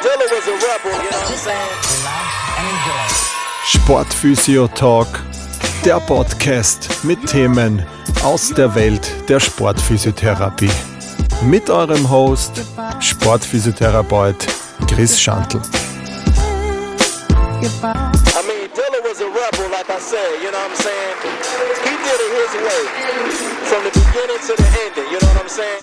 Dilla was a rebel, you know what I'm saying? Sportphysio Talk, der Podcast mit Themen aus der Welt der Sportphysiotherapie. Mit eurem Host, Sportphysiotherapeut Chris Schantl. I mean, Dilla was a rebel, like I said, you know what I'm saying? He did it his way, from the beginning to the ending, you know what I'm saying?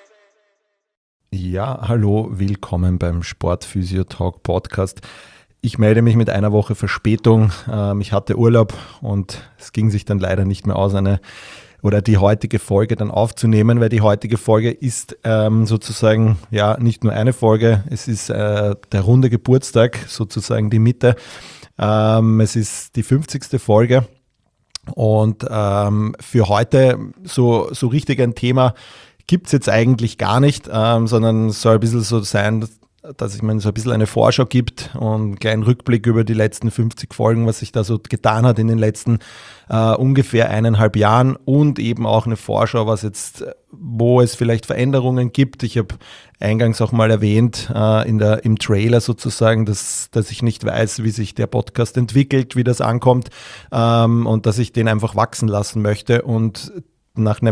Ja, hallo, willkommen beim Sportphysio Talk Podcast. Ich melde mich mit einer Woche Verspätung. Ich hatte Urlaub und es ging sich dann leider nicht mehr aus, die heutige Folge dann aufzunehmen, weil die heutige Folge ist sozusagen ja nicht nur eine Folge, es ist der runde Geburtstag, sozusagen die Mitte. Es ist die 50. Folge und für heute so richtig ein Thema gibt es jetzt eigentlich gar nicht, sondern es soll ein bisschen so sein, dass ich mir so ein bisschen eine Vorschau gibt und einen kleinen Rückblick über die letzten 50 Folgen, was sich da so getan hat in den letzten ungefähr 1,5 Jahren und eben auch eine Vorschau, wo es vielleicht Veränderungen gibt. Ich habe eingangs auch mal erwähnt im Trailer sozusagen, dass ich nicht weiß, wie sich der Podcast entwickelt, wie das ankommt und dass ich den einfach wachsen lassen möchte und nach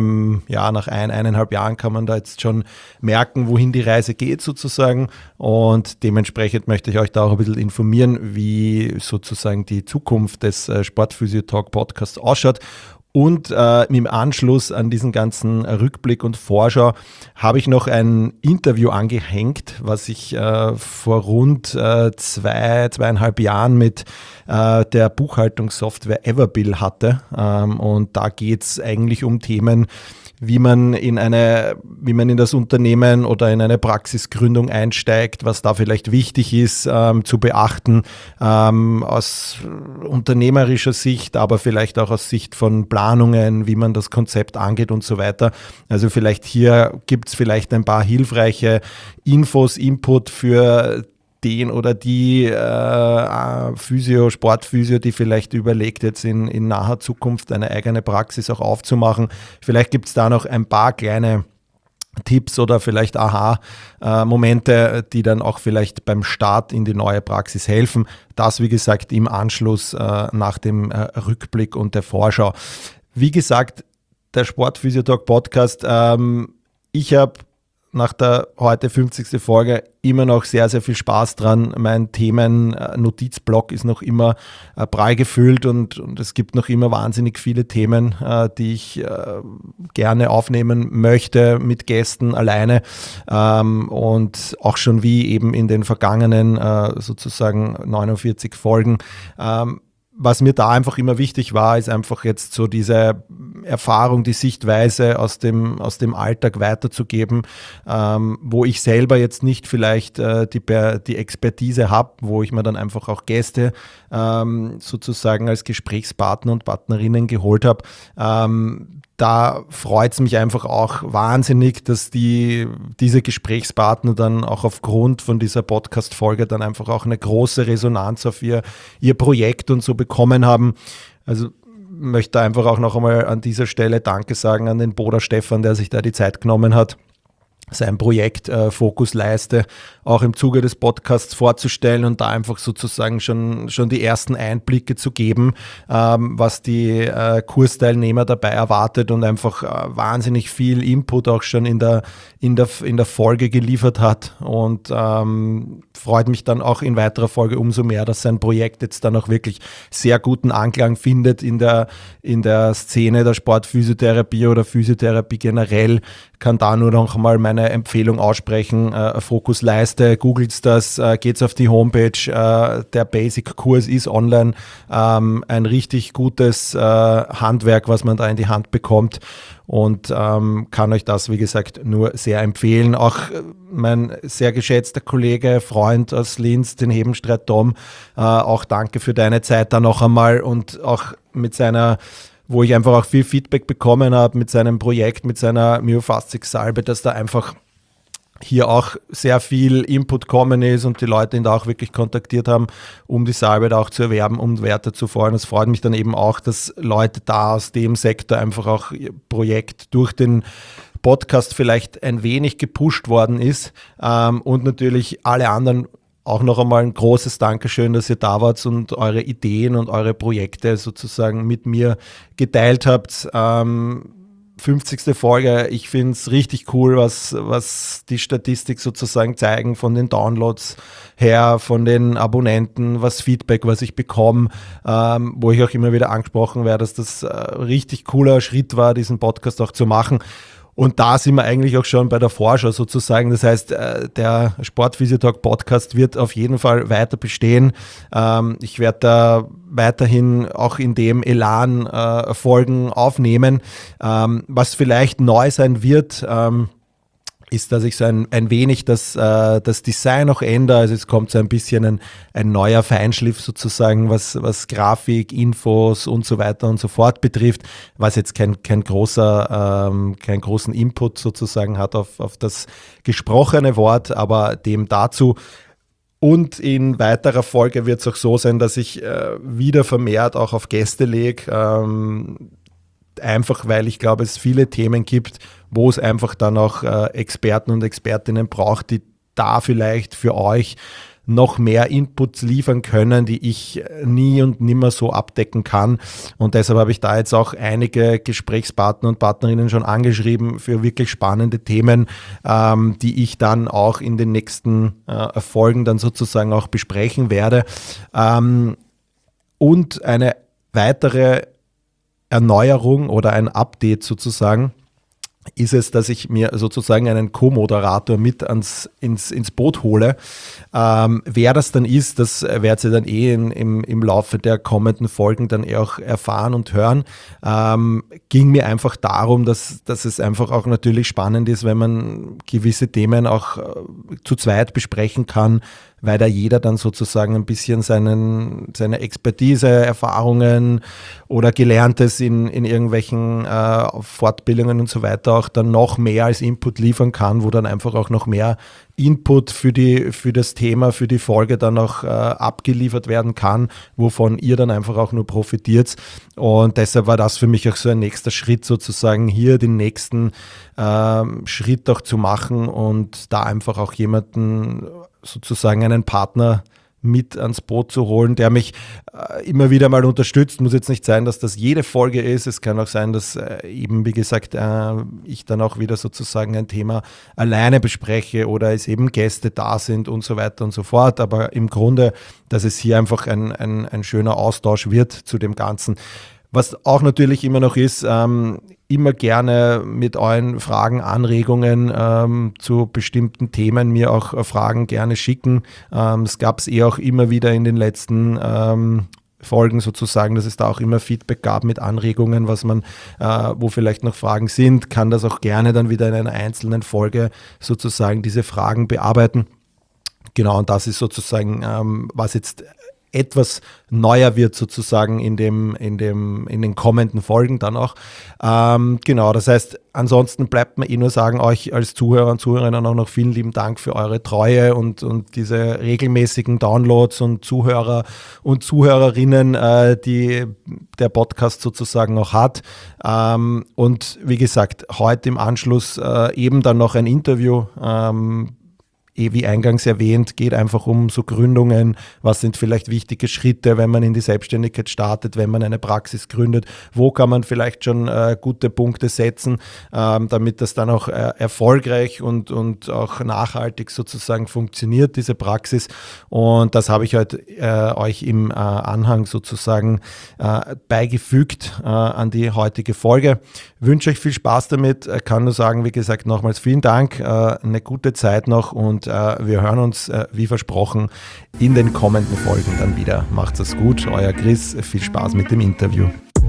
1,5 Jahren kann man da jetzt schon merken, wohin die Reise geht sozusagen und dementsprechend möchte ich euch da auch ein bisschen informieren, wie sozusagen die Zukunft des Sportphysio Talk Podcasts ausschaut. Und im Anschluss an diesen ganzen Rückblick und Vorschau habe ich noch ein Interview angehängt, was ich vor rund 2,5 Jahren mit der Buchhaltungssoftware Everbill hatte. Und da geht es eigentlich um Themen, wie man in das Unternehmen oder in eine Praxisgründung einsteigt, was da vielleicht wichtig ist zu beachten aus unternehmerischer Sicht, aber vielleicht auch aus Sicht von Planungen, wie man das Konzept angeht und so weiter. Also vielleicht hier gibt es vielleicht ein paar hilfreiche Infos, Input für den oder die Sportphysio, die vielleicht überlegt, jetzt in naher Zukunft eine eigene Praxis auch aufzumachen. Vielleicht gibt es da noch ein paar kleine Tipps oder vielleicht Aha-Momente, die dann auch vielleicht beim Start in die neue Praxis helfen. Das, wie gesagt, im Anschluss nach dem Rückblick und der Vorschau. Wie gesagt, der Sportphysio Talk Podcast, ich habe nach der heute 50. Folge immer noch sehr, sehr viel Spaß dran. Mein Themen-Notizblock ist noch immer prall gefüllt und es gibt noch immer wahnsinnig viele Themen, die ich gerne aufnehmen möchte mit Gästen alleine und auch schon wie eben in den vergangenen sozusagen 49 Folgen. Was mir da einfach immer wichtig war, ist einfach jetzt so diese Erfahrung, die Sichtweise aus dem Alltag weiterzugeben, wo ich selber jetzt nicht vielleicht die Expertise habe, wo ich mir dann einfach auch Gäste sozusagen als Gesprächspartner und Partnerinnen geholt habe. Da freut es mich einfach auch wahnsinnig, dass diese Gesprächspartner dann auch aufgrund von dieser Podcast-Folge dann einfach auch eine große Resonanz auf ihr Projekt und so bekommen haben. Also möchte einfach auch noch einmal an dieser Stelle Danke sagen an den Boda Stefan, der sich da die Zeit genommen hat, sein Projekt Fokusleiste auch im Zuge des Podcasts vorzustellen und da einfach sozusagen schon die ersten Einblicke zu geben, was die Kursteilnehmer dabei erwartet und einfach wahnsinnig viel Input auch schon in der Folge geliefert hat und freut mich dann auch in weiterer Folge umso mehr, dass sein Projekt jetzt dann auch wirklich sehr guten Anklang findet in der Szene der Sportphysiotherapie oder Physiotherapie generell. Kann da nur noch mal meine Empfehlung aussprechen, Fokusleiste, googelt das, geht's auf die Homepage, der Basic-Kurs ist online, ein richtig gutes Handwerk, was man da in die Hand bekommt und kann euch das, wie gesagt, nur sehr empfehlen. Auch mein sehr geschätzter Kollege, Freund aus Linz, den Hebenstreit Tom, auch danke für deine Zeit da noch einmal und auch mit seiner, wo ich einfach auch viel Feedback bekommen habe mit seinem Projekt, mit seiner Myofaszic-Salbe, dass da einfach hier auch sehr viel Input kommen ist und die Leute ihn da auch wirklich kontaktiert haben, um die Salbe da auch zu erwerben, um Werte zu freuen. Es freut mich dann eben auch, dass Leute da aus dem Sektor einfach auch ihr Projekt durch den Podcast vielleicht ein wenig gepusht worden ist und natürlich alle anderen auch noch einmal ein großes Dankeschön, dass ihr da wart und eure Ideen und eure Projekte sozusagen mit mir geteilt habt. 50. Folge, ich finde es richtig cool, was die Statistik sozusagen zeigen von den Downloads her, von den Abonnenten, was Feedback, was ich bekomme, wo ich auch immer wieder angesprochen werde, dass das richtig cooler Schritt war, diesen Podcast auch zu machen. Und da sind wir eigentlich auch schon bei der Vorschau sozusagen. Das heißt, der Sportphysiotalk-Podcast wird auf jeden Fall weiter bestehen. Ich werde da weiterhin auch in dem Elan Folgen aufnehmen. Was vielleicht neu sein wird, ist, dass ich so ein wenig das Design auch ändere. Also es kommt so ein bisschen ein neuer Feinschliff sozusagen, was Grafik, Infos und so weiter und so fort betrifft, was jetzt keinen großen Input sozusagen hat auf das gesprochene Wort, aber dem dazu. Und in weiterer Folge wird es auch so sein, dass ich wieder vermehrt auch auf Gäste lege, einfach weil ich glaube, es viele Themen gibt, wo es einfach dann auch Experten und Expertinnen braucht, die da vielleicht für euch noch mehr Inputs liefern können, die ich nie und nimmer so abdecken kann. Und deshalb habe ich da jetzt auch einige Gesprächspartner und Partnerinnen schon angeschrieben für wirklich spannende Themen, die ich dann auch in den nächsten Folgen dann sozusagen auch besprechen werde. Und eine weitere Erneuerung oder ein Update sozusagen ist es, dass ich mir sozusagen einen Co-Moderator mit ins Boot hole. Wer das dann ist, das werdet ihr dann im Laufe der kommenden Folgen dann auch erfahren und hören. Ging mir einfach darum, dass es einfach auch natürlich spannend ist, wenn man gewisse Themen auch zu zweit besprechen kann, weil da jeder dann sozusagen ein bisschen seine Expertise, Erfahrungen oder Gelerntes in irgendwelchen Fortbildungen und so weiter auch dann noch mehr als Input liefern kann, wo dann einfach auch noch mehr Input für das Thema, für die Folge dann auch abgeliefert werden kann, wovon ihr dann einfach auch nur profitiert. Und deshalb war das für mich auch so ein nächster Schritt sozusagen, hier den nächsten Schritt auch zu machen und da einfach auch jemanden, sozusagen einen Partner mit ans Boot zu holen, der mich immer wieder mal unterstützt. Muss jetzt nicht sein, dass das jede Folge ist. Es kann auch sein, dass eben, wie gesagt, ich dann auch wieder sozusagen ein Thema alleine bespreche oder es eben Gäste da sind und so weiter und so fort. Aber im Grunde, dass es hier einfach ein schöner Austausch wird zu dem Ganzen. Was auch natürlich immer noch ist, immer gerne mit euren Fragen, Anregungen zu bestimmten Themen mir auch Fragen gerne schicken. Es gab es auch immer wieder in den letzten Folgen sozusagen, dass es da auch immer Feedback gab mit Anregungen, was man, wo vielleicht noch Fragen sind, kann das auch gerne dann wieder in einer einzelnen Folge sozusagen diese Fragen bearbeiten. Genau, und das ist sozusagen, was jetzt etwas neuer wird sozusagen in den kommenden Folgen dann auch. Genau, das heißt, ansonsten bleibt mir nur sagen, euch als Zuhörer und Zuhörerinnen auch noch vielen lieben Dank für eure Treue und diese regelmäßigen Downloads und Zuhörer und Zuhörerinnen, die der Podcast sozusagen noch hat. Und wie gesagt, heute im Anschluss eben dann noch ein Interview, wie eingangs erwähnt, geht einfach um so Gründungen, was sind vielleicht wichtige Schritte, wenn man in die Selbstständigkeit startet, wenn man eine Praxis gründet, wo kann man vielleicht schon gute Punkte setzen, damit das dann auch erfolgreich und auch nachhaltig sozusagen funktioniert, diese Praxis. Und das habe ich heute euch im Anhang sozusagen beigefügt an die heutige Folge. Wünsche euch viel Spaß damit, kann nur sagen, wie gesagt, nochmals vielen Dank, eine gute Zeit noch und wir hören uns, wie versprochen, in den kommenden Folgen dann wieder. Macht's es gut, euer Chris, viel Spaß mit dem Interview.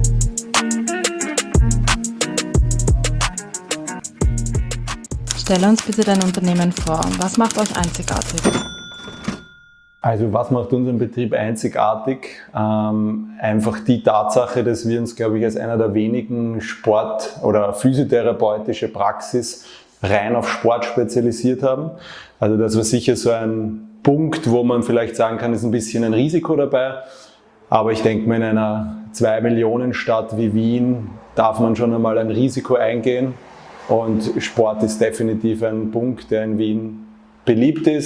Stell uns bitte dein Unternehmen vor. Was macht euch einzigartig? Also was macht unseren Betrieb einzigartig? Einfach die Tatsache, dass wir uns, glaube ich, als einer der wenigen Sport- oder physiotherapeutische Praxis rein auf Sport spezialisiert haben. Also das war sicher so ein Punkt, wo man vielleicht sagen kann, ist ein bisschen ein Risiko dabei. Aber ich denke mal, in einer 2-Millionen-Stadt wie Wien darf man schon einmal ein Risiko eingehen. Und Sport ist definitiv ein Punkt, der in Wien beliebt ist.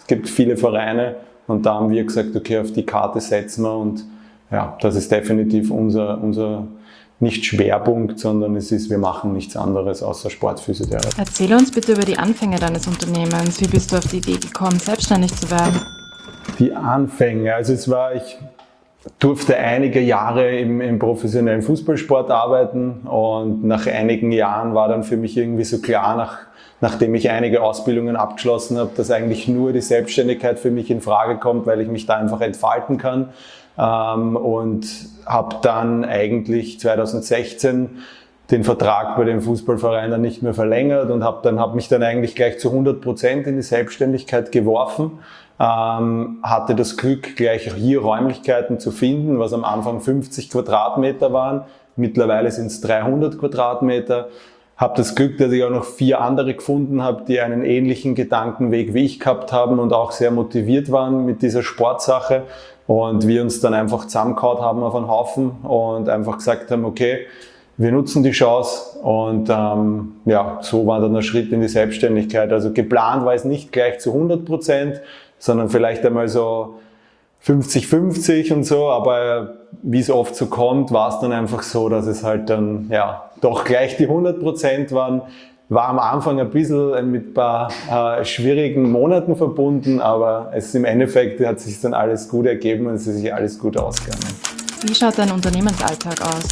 Es gibt viele Vereine und da haben wir gesagt, okay, auf die Karte setzen wir und ja, das ist definitiv unser nicht Schwerpunkt, sondern wir machen nichts anderes außer Sportphysiotherapie. Erzähle uns bitte über die Anfänge deines Unternehmens. Wie bist du auf die Idee gekommen, selbstständig zu werden? Die Anfänge, also ich durfte einige Jahre im professionellen Fußballsport arbeiten und nach einigen Jahren war dann für mich irgendwie so klar, nachdem ich einige Ausbildungen abgeschlossen habe, dass eigentlich nur die Selbstständigkeit für mich in Frage kommt, weil ich mich da einfach entfalten kann. Und habe dann eigentlich 2016 den Vertrag bei dem Fußballverein dann nicht mehr verlängert und habe mich dann eigentlich gleich zu 100% in die Selbstständigkeit geworfen. Hatte das Glück, gleich hier Räumlichkeiten zu finden, was am Anfang 50 Quadratmeter waren. Mittlerweile sind es 300 Quadratmeter. Habe das Glück, dass ich auch noch 4 andere gefunden habe, die einen ähnlichen Gedankenweg wie ich gehabt haben und auch sehr motiviert waren mit dieser Sportsache. Und wir uns dann einfach zusammengehauen haben auf einen Haufen und einfach gesagt haben, okay, wir nutzen die Chance und so war dann der Schritt in die Selbstständigkeit. Also geplant war es nicht gleich zu 100%, sondern vielleicht einmal so 50-50 und so, aber wie es oft so kommt, war es dann einfach so, dass es halt dann doch gleich die 100% waren. War am Anfang ein bisschen mit ein paar schwierigen Monaten verbunden, aber im Endeffekt hat sich dann alles gut ergeben und es ist sich alles gut ausgegangen. Wie schaut dein Unternehmensalltag aus?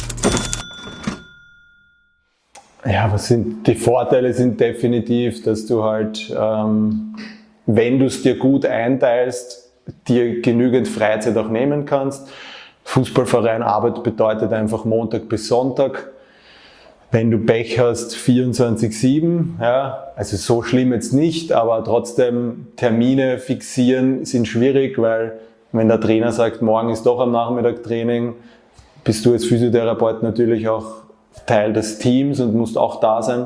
Ja, die Vorteile sind definitiv, dass du halt, wenn du es dir gut einteilst, dir genügend Freizeit auch nehmen kannst. Fußballverein Arbeit bedeutet einfach Montag bis Sonntag. Wenn du Pech hast, 24/7, also so schlimm jetzt nicht, aber trotzdem Termine fixieren sind schwierig, weil wenn der Trainer sagt, morgen ist doch am Nachmittag Training, bist du als Physiotherapeut natürlich auch Teil des Teams und musst auch da sein.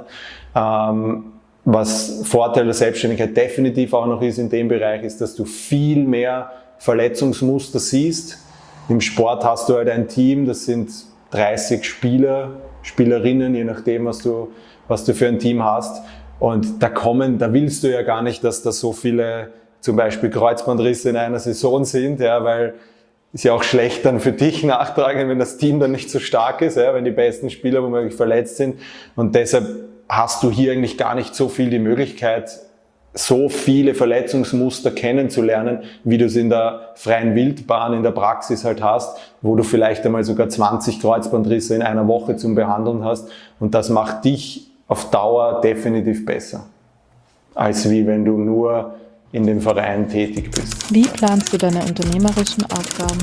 Was Vorteil der Selbstständigkeit definitiv auch noch ist in dem Bereich, ist, dass du viel mehr Verletzungsmuster siehst. Im Sport hast du halt ein Team, das sind 30 Spielerinnen, je nachdem, was du für ein Team hast. Und da willst du ja gar nicht, dass da so viele zum Beispiel Kreuzbandrisse in einer Saison sind, weil ist ja auch schlecht dann für dich nachtragen, wenn das Team dann nicht so stark ist, wenn die besten Spieler womöglich verletzt sind. Und deshalb hast du hier eigentlich gar nicht so viel die Möglichkeit, so viele Verletzungsmuster kennenzulernen, wie du es in der freien Wildbahn in der Praxis halt hast, wo du vielleicht einmal sogar 20 Kreuzbandrisse in einer Woche zum Behandeln hast. Und das macht dich auf Dauer definitiv besser, als wie wenn du nur in dem Verein tätig bist. Wie planst du deine unternehmerischen Aufgaben?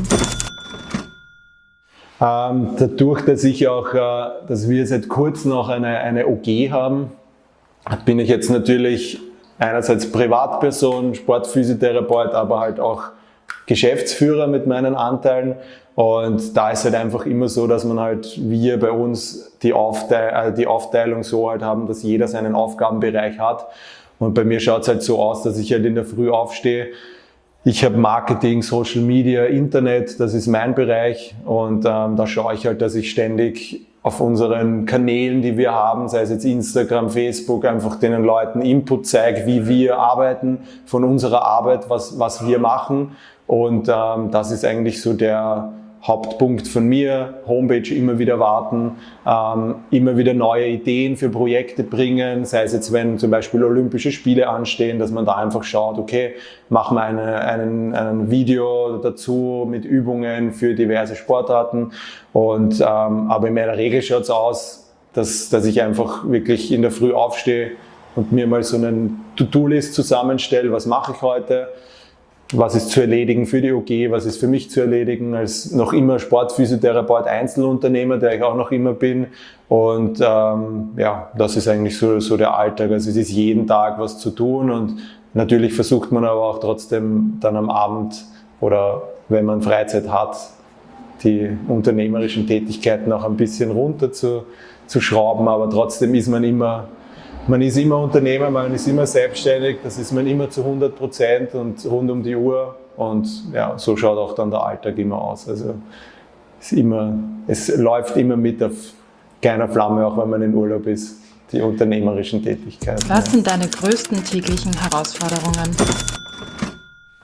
Dadurch, dass wir seit kurzem noch eine OG haben, bin ich jetzt natürlich einerseits Privatperson, Sportphysiotherapeut, aber halt auch Geschäftsführer mit meinen Anteilen. Und da ist halt einfach immer so, dass wir bei uns die Aufteilung so halt haben, dass jeder seinen Aufgabenbereich hat. Und bei mir schaut es halt so aus, dass ich halt in der Früh aufstehe. Ich habe Marketing, Social Media, Internet, das ist mein Bereich. Und da schaue ich halt, dass ich ständig auf unseren Kanälen, die wir haben, sei es jetzt Instagram, Facebook, einfach den Leuten Input zeige, wie wir arbeiten, von unserer Arbeit, was wir machen. Und das ist eigentlich so der Hauptpunkt von mir. Homepage immer wieder warten, immer wieder neue Ideen für Projekte bringen, sei es jetzt, wenn zum Beispiel Olympische Spiele anstehen, dass man da einfach schaut, okay, machen wir ein Video dazu mit Übungen für diverse Sportarten. Und aber in meiner Regel schaut es aus, dass ich einfach wirklich in der Früh aufstehe und mir mal so einen To-Do-List zusammenstelle, was mache ich heute, was ist zu erledigen für die OG, was ist für mich zu erledigen, als noch immer Sportphysiotherapeut, Einzelunternehmer, der ich auch noch immer bin. Und das ist eigentlich so der Alltag. Also es ist jeden Tag was zu tun und natürlich versucht man aber auch trotzdem dann am Abend oder wenn man Freizeit hat, die unternehmerischen Tätigkeiten auch ein bisschen runter zu schrauben, aber trotzdem ist man ist immer Unternehmer, man ist immer selbstständig, das ist man immer zu 100% und rund um die Uhr und ja, so schaut auch dann der Alltag immer aus. Also es läuft immer mit auf kleiner Flamme, auch wenn man in Urlaub ist, die unternehmerischen Tätigkeiten. Was sind deine größten täglichen Herausforderungen?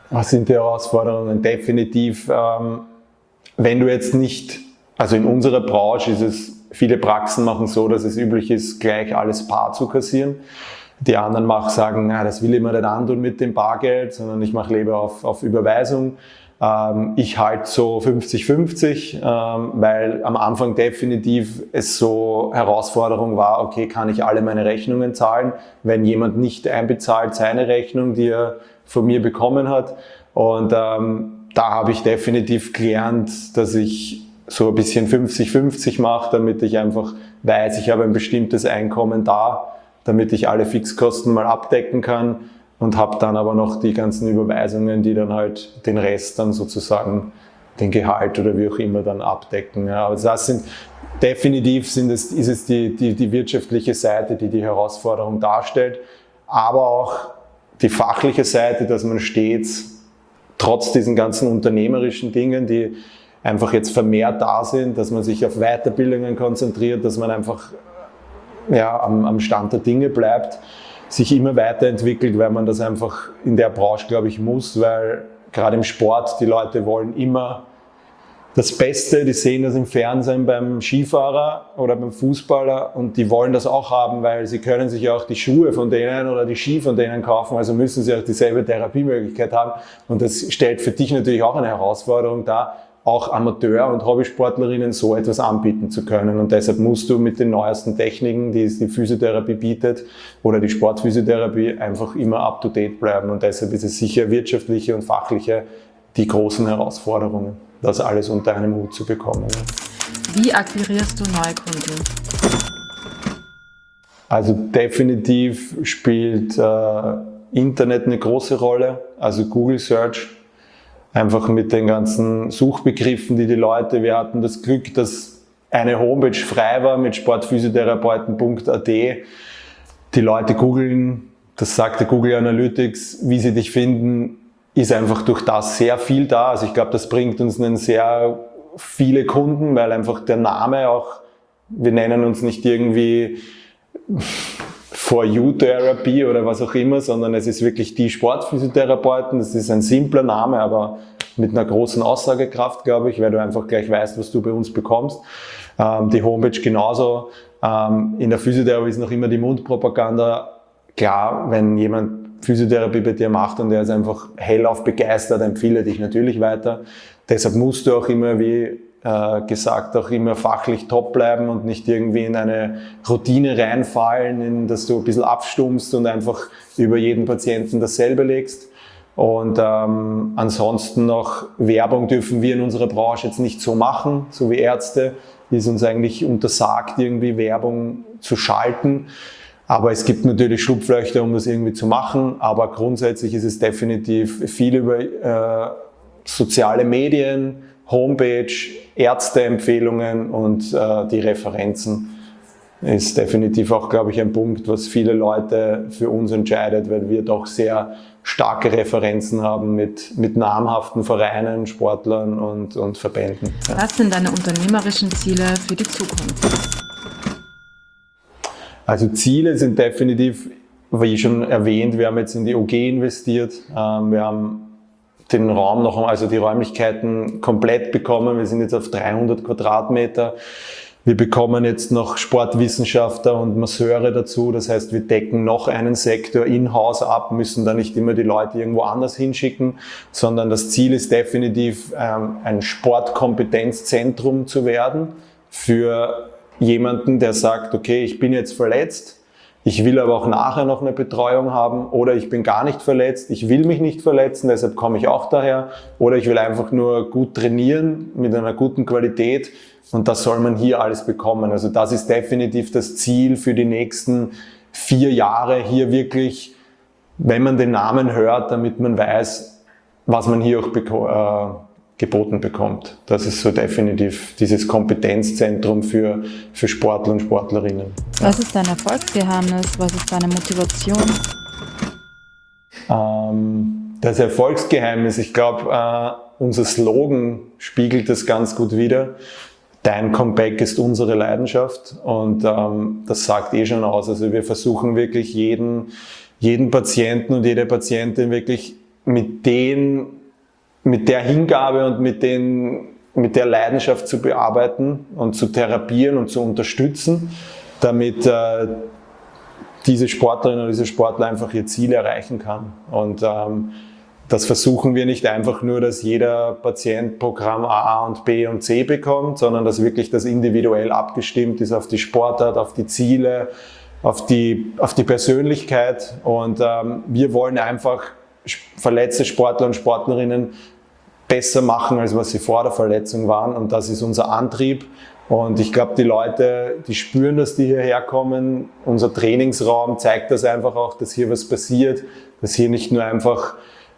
Was sind die Herausforderungen? Definitiv, wenn du jetzt nicht, also in unserer Branche ist es, viele Praxen machen so, dass es üblich ist, gleich alles bar zu kassieren. Die anderen sagen, das will ich mir nicht antun mit dem Bargeld, sondern ich mache lieber auf Überweisung. Ich halte so 50-50, weil am Anfang definitiv es so Herausforderung war, okay, kann ich alle meine Rechnungen zahlen, wenn jemand nicht einbezahlt seine Rechnung, die er von mir bekommen hat. Und da habe ich definitiv gelernt, dass ich so ein bisschen 50-50 mache, damit ich einfach weiß, ich habe ein bestimmtes Einkommen da, damit ich alle Fixkosten mal abdecken kann. Und habe dann aber noch die ganzen Überweisungen, die dann halt den Rest dann sozusagen, den Gehalt oder wie auch immer dann abdecken. Ja, also das sind definitiv ist es die wirtschaftliche Seite, die die Herausforderung darstellt, aber auch die fachliche Seite, dass man stets trotz diesen ganzen unternehmerischen Dingen, die einfach jetzt vermehrt da sind, dass man sich auf Weiterbildungen konzentriert, dass man einfach am Stand der Dinge bleibt, sich immer weiterentwickelt, weil man das einfach in der Branche, glaube ich, muss, weil gerade im Sport, die Leute wollen immer das Beste, die sehen das im Fernsehen beim Skifahrer oder beim Fußballer und die wollen das auch haben, weil sie können sich auch die Schuhe von denen oder die Ski von denen kaufen, also müssen sie auch dieselbe Therapiemöglichkeit haben und das stellt für dich natürlich auch eine Herausforderung dar, auch Amateur- und Hobbysportlerinnen so etwas anbieten zu können. Und deshalb musst du mit den neuesten Techniken, die die Physiotherapie bietet oder die Sportphysiotherapie, einfach immer up-to-date bleiben. Und deshalb ist es sicher wirtschaftliche und fachliche die großen Herausforderungen, das alles unter einem Hut zu bekommen. Wie akquirierst du neue Kunden? Also definitiv spielt Internet eine große Rolle, also Google Search. Einfach mit den ganzen Suchbegriffen, die Leute, wir hatten das Glück, dass eine Homepage frei war mit sportphysiotherapeuten.at. Die Leute googeln, das sagte Google Analytics, wie sie dich finden, ist einfach durch das sehr viel da. Also ich glaube, das bringt uns einen sehr viele Kunden, weil einfach der Name auch, wir nennen uns nicht irgendwie For You Therapy oder was auch immer, sondern es ist wirklich die Sportphysiotherapeuten. Das ist ein simpler Name, aber mit einer großen Aussagekraft, glaube ich, weil du einfach gleich weißt, was du bei uns bekommst. Die Homepage genauso. In der Physiotherapie ist noch immer die Mundpropaganda. Klar, wenn jemand Physiotherapie bei dir macht und der ist einfach hellauf begeistert, empfehle dich natürlich weiter. Deshalb musst du auch immer, wie gesagt, auch immer fachlich top bleiben und nicht irgendwie in eine Routine reinfallen, in dass du ein bisschen abstumpfst und einfach über jeden Patienten dasselbe legst. Und ansonsten noch Werbung dürfen wir in unserer Branche jetzt nicht so machen, so wie Ärzte, ist uns eigentlich untersagt, irgendwie Werbung zu schalten. Aber es gibt natürlich Schlupflöcher, um das irgendwie zu machen. Aber grundsätzlich ist es definitiv viel über soziale Medien, Homepage, Ärzteempfehlungen und die Referenzen ist definitiv auch, glaube ich, ein Punkt, was viele Leute für uns entscheidet, weil wir doch sehr starke Referenzen haben mit namhaften Vereinen, Sportlern und Verbänden. Ja. Was sind deine unternehmerischen Ziele für die Zukunft? Also Ziele sind definitiv, wie schon erwähnt, wir haben jetzt in die OG investiert, wir haben den Raum noch, also die Räumlichkeiten komplett bekommen. Wir sind jetzt auf 300 Quadratmeter. Wir bekommen jetzt noch Sportwissenschaftler und Masseure dazu. Das heißt, wir decken noch einen Sektor in-house ab, müssen da nicht immer die Leute irgendwo anders hinschicken, sondern das Ziel ist definitiv, ein Sportkompetenzzentrum zu werden für jemanden, der sagt, okay, ich bin jetzt verletzt, ich will aber auch nachher noch eine Betreuung haben oder ich bin gar nicht verletzt, ich will mich nicht verletzen, deshalb komme ich auch daher oder ich will einfach nur gut trainieren mit einer guten Qualität und das soll man hier alles bekommen. Also das ist definitiv das Ziel für die nächsten 4 Jahre, hier wirklich, wenn man den Namen hört, damit man weiß, was man hier auch geboten bekommt. Das ist so definitiv dieses Kompetenzzentrum für Sportler und Sportlerinnen. Was ist dein Erfolgsgeheimnis? Was ist deine Motivation? Das Erfolgsgeheimnis, ich glaube, unser Slogan spiegelt das ganz gut wider. Dein Comeback ist unsere Leidenschaft und das sagt eh schon aus. Also wir versuchen wirklich jeden Patienten und jede Patientin wirklich mit der Hingabe und mit der Leidenschaft zu bearbeiten und zu therapieren und zu unterstützen, damit diese Sportlerin oder diese Sportler einfach ihr Ziel erreichen kann. Und das versuchen wir nicht einfach nur, dass jeder Patient Programm A und B und C bekommt, sondern dass wirklich das individuell abgestimmt ist auf die Sportart, auf die Ziele, auf die Persönlichkeit. Und wir wollen einfach verletzte Sportler und Sportlerinnen besser machen, als was sie vor der Verletzung waren. Und das ist unser Antrieb. Und ich glaube, die Leute, die spüren, dass die hierher kommen. Unser Trainingsraum zeigt das einfach auch, dass hier was passiert, dass hier nicht nur einfach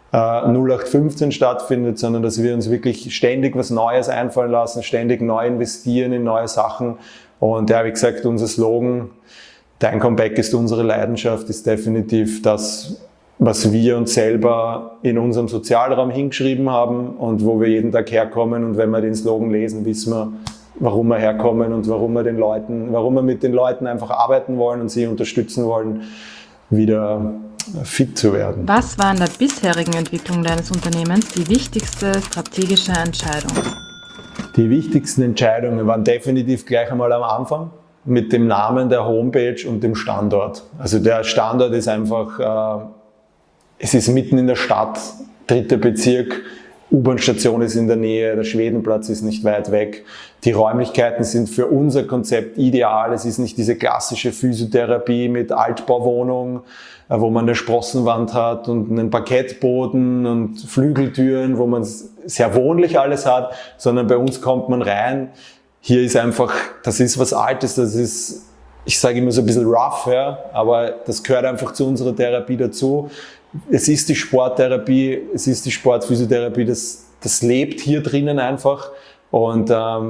0815 stattfindet, sondern dass wir uns wirklich ständig was Neues einfallen lassen, ständig neu investieren in neue Sachen. Und ja, wie gesagt, unser Slogan, dein Comeback ist unsere Leidenschaft, ist definitiv das, was wir uns selber in unserem Sozialraum hingeschrieben haben und wo wir jeden Tag herkommen. Und wenn wir den Slogan lesen, wissen wir, warum wir herkommen und warum wir mit den Leuten einfach arbeiten wollen und sie unterstützen wollen, wieder fit zu werden. Was war in der bisherigen Entwicklung deines Unternehmens die wichtigste strategische Entscheidung? Die wichtigsten Entscheidungen waren definitiv gleich einmal am Anfang mit dem Namen der Homepage und dem Standort. Also der Standort ist einfach, es ist mitten in der Stadt, 3. Bezirk, U-Bahn-Station ist in der Nähe, der Schwedenplatz ist nicht weit weg. Die Räumlichkeiten sind für unser Konzept ideal. Es ist nicht diese klassische Physiotherapie mit Altbauwohnung, wo man eine Sprossenwand hat und einen Parkettboden und Flügeltüren, wo man sehr wohnlich alles hat, sondern bei uns kommt man rein. Hier ist einfach, das ist was Altes, das ist, ich sage immer so ein bisschen rough, ja, aber das gehört einfach zu unserer Therapie dazu. Es ist die Sporttherapie, es ist die Sportphysiotherapie, das lebt hier drinnen einfach. Und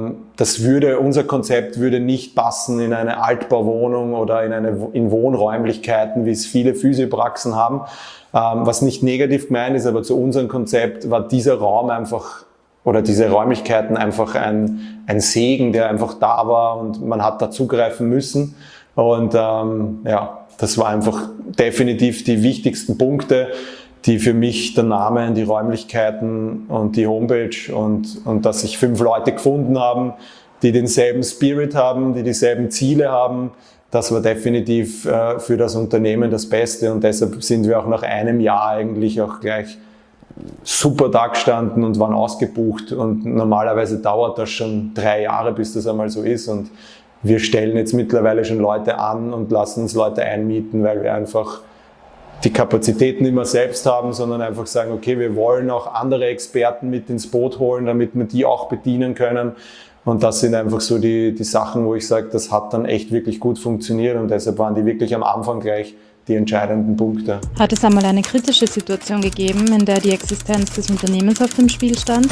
unser Konzept würde nicht passen in eine Altbauwohnung oder in Wohnräumlichkeiten, wie es viele Physiopraxen haben. Was nicht negativ gemeint ist, aber zu unserem Konzept war dieser Raum einfach oder diese Räumlichkeiten einfach ein Segen, der einfach da war und man hat da zugreifen müssen. Und das war einfach definitiv die wichtigsten Punkte, die für mich der Name, die Räumlichkeiten und die Homepage und dass sich 5 Leute gefunden haben, die denselben Spirit haben, die dieselben Ziele haben, das war definitiv für das Unternehmen das Beste und deshalb sind wir auch nach einem Jahr eigentlich auch gleich super da gestanden und waren ausgebucht und normalerweise dauert das schon 3 Jahre, bis das einmal so ist und wir stellen jetzt mittlerweile schon Leute an und lassen uns Leute einmieten, weil wir einfach die Kapazitäten nicht mehr selbst haben, sondern einfach sagen, okay, wir wollen auch andere Experten mit ins Boot holen, damit wir die auch bedienen können. Und das sind einfach so die Sachen, wo ich sage, das hat dann echt wirklich gut funktioniert und deshalb waren die wirklich am Anfang gleich die entscheidenden Punkte. Hat es einmal eine kritische Situation gegeben, in der die Existenz des Unternehmens auf dem Spiel stand?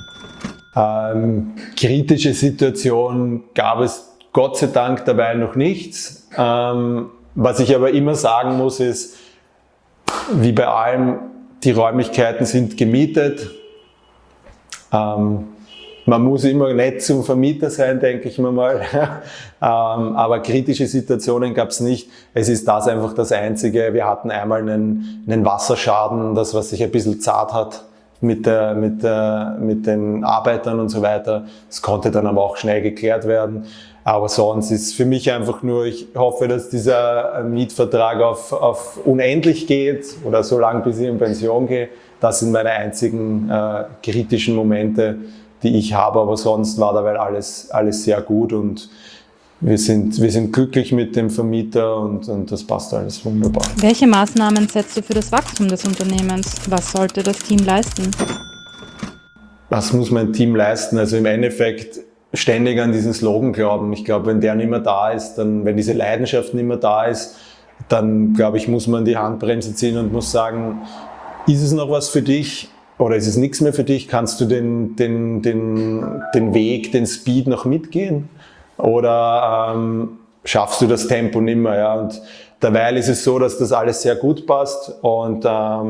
Kritische Situation gab es Gott sei Dank dabei noch nichts. Was ich aber immer sagen muss, ist, wie bei allem, die Räumlichkeiten sind gemietet. Man muss immer nett zum Vermieter sein, denke ich mir mal. Aber kritische Situationen gab es nicht. Es ist das einfach das Einzige. Wir hatten einmal einen Wasserschaden, das was sich ein bisschen zart hat mit den Arbeitern und so weiter. Das konnte dann aber auch schnell geklärt werden. Aber sonst ist für mich einfach nur, ich hoffe, dass dieser Mietvertrag auf unendlich geht oder so lange, bis ich in Pension gehe. Das sind meine einzigen kritischen Momente, die ich habe. Aber sonst war dabei alles sehr gut und wir sind glücklich mit dem Vermieter und das passt alles wunderbar. Welche Maßnahmen setzt du für das Wachstum des Unternehmens? Was sollte das Team leisten? Was muss mein Team leisten? Also im Endeffekt ständig an diesen Slogan glauben. Ich glaube, wenn der nicht mehr da ist, wenn diese Leidenschaft nicht mehr da ist, dann glaube ich, muss man die Handbremse ziehen und muss sagen, ist es noch was für dich oder ist es nichts mehr für dich? Kannst du den Weg, den Speed noch mitgehen? Oder schaffst du das Tempo nicht mehr? Ja? Und derweil ist es so, dass das alles sehr gut passt und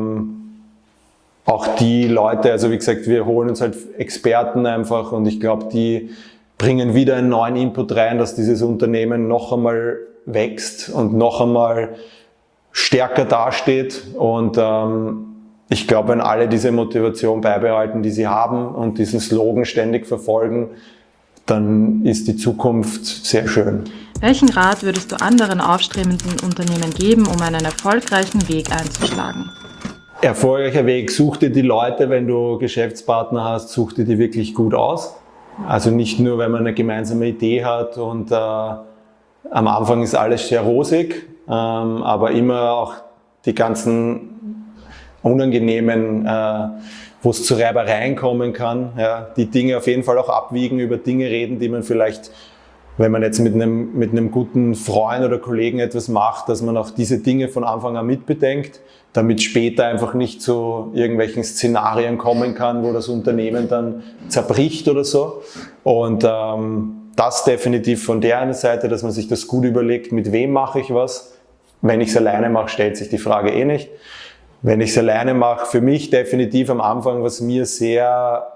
auch die Leute, also wie gesagt, wir holen uns halt Experten einfach und ich glaube, die bringen wieder einen neuen Input rein, dass dieses Unternehmen noch einmal wächst und noch einmal stärker dasteht und ich glaube, wenn alle diese Motivation beibehalten, die sie haben und diesen Slogan ständig verfolgen, dann ist die Zukunft sehr schön. Welchen Rat würdest du anderen aufstrebenden Unternehmen geben, um einen erfolgreichen Weg einzuschlagen? Erfolgreicher Weg, such dir die Leute, wenn du Geschäftspartner hast, such dir die wirklich gut aus. Also nicht nur, wenn man eine gemeinsame Idee hat und am Anfang ist alles sehr rosig, aber immer auch die ganzen unangenehmen, wo es zu Reibereien kommen kann, ja, die Dinge auf jeden Fall auch abwiegen, über Dinge reden, die man vielleicht, wenn man jetzt mit einem guten Freund oder Kollegen etwas macht, dass man auch diese Dinge von Anfang an mitbedenkt, damit später einfach nicht zu irgendwelchen Szenarien kommen kann, wo das Unternehmen dann zerbricht oder so. Und das definitiv von der einen Seite, dass man sich das gut überlegt, mit wem mache ich was. Wenn ich es alleine mache, stellt sich die Frage eh nicht. Wenn ich es alleine mache, für mich definitiv am Anfang, was mir sehr,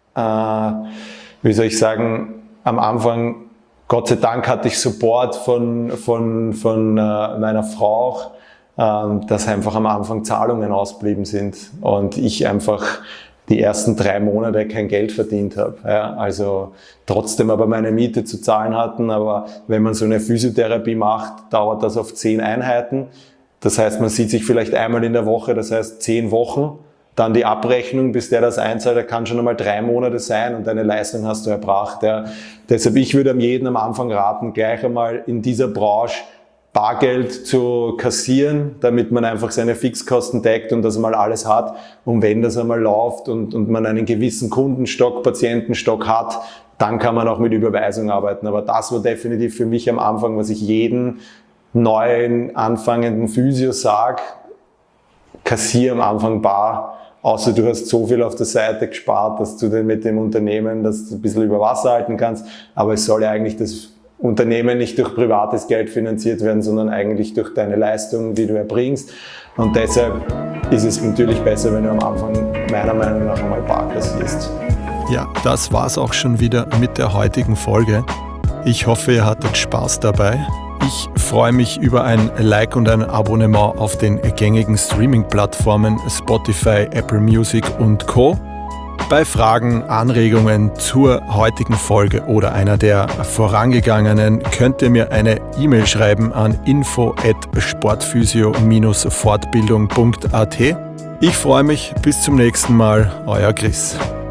wie soll ich sagen, am Anfang, Gott sei Dank hatte ich Support von meiner Frau auch, dass einfach am Anfang Zahlungen ausblieben sind und ich einfach die ersten 3 Monate kein Geld verdient habe. Ja, also trotzdem aber meine Miete zu zahlen hatten, aber wenn man so eine Physiotherapie macht, dauert das auf 10 Einheiten. Das heißt, man sieht sich vielleicht einmal in der Woche, das heißt 10 Wochen, dann die Abrechnung, bis der das einzahlt, der kann schon einmal 3 Monate sein und deine Leistung hast du erbracht. Ja. Deshalb, ich würde jedem am Anfang raten, gleich einmal in dieser Branche Bargeld zu kassieren, damit man einfach seine Fixkosten deckt und das mal alles hat. Und wenn das einmal läuft und man einen gewissen Kundenstock, Patientenstock hat, dann kann man auch mit Überweisung arbeiten. Aber das war definitiv für mich am Anfang, was ich jeden neuen, anfangenden Physio sage, kassier am Anfang bar, außer du hast so viel auf der Seite gespart, dass du dann mit dem Unternehmen das ein bisschen über Wasser halten kannst. Aber es soll ja eigentlich das Unternehmen nicht durch privates Geld finanziert werden, sondern eigentlich durch deine Leistung, die du erbringst. Und deshalb ist es natürlich besser, wenn du am Anfang meiner Meinung nach einmal bar kassierst. Ja, das war's auch schon wieder mit der heutigen Folge. Ich hoffe, ihr hattet Spaß dabei. Ich freue mich über ein Like und ein Abonnement auf den gängigen Streaming-Plattformen Spotify, Apple Music und Co. Bei Fragen, Anregungen zur heutigen Folge oder einer der vorangegangenen könnt ihr mir eine E-Mail schreiben an info@sportphysio-fortbildung.at. Ich freue mich, bis zum nächsten Mal, euer Chris.